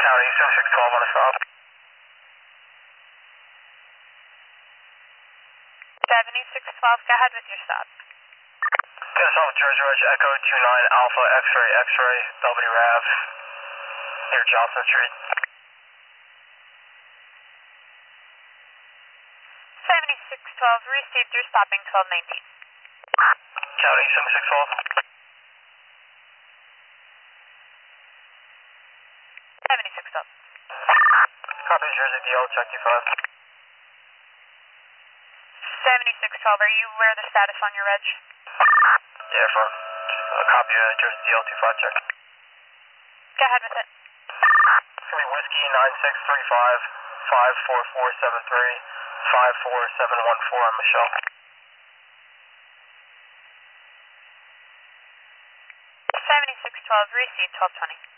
County 7612 on a stop. 7612, go ahead with your stop. Gonna stop with Jersey Ridge Echo 29 Alpha X-ray X-ray Belvedere Ave near Johnson Street. 7612, received, you're stopping 1219. County 7612. 7612. Copy Jersey DL, check D5. 7612, are you aware of the status on your reg? Yeah, for a copy of Jersey DL 25 check. Go ahead with it. It's gonna be Whiskey 9635 54473 54714 on Michelle. 7612, received 1220.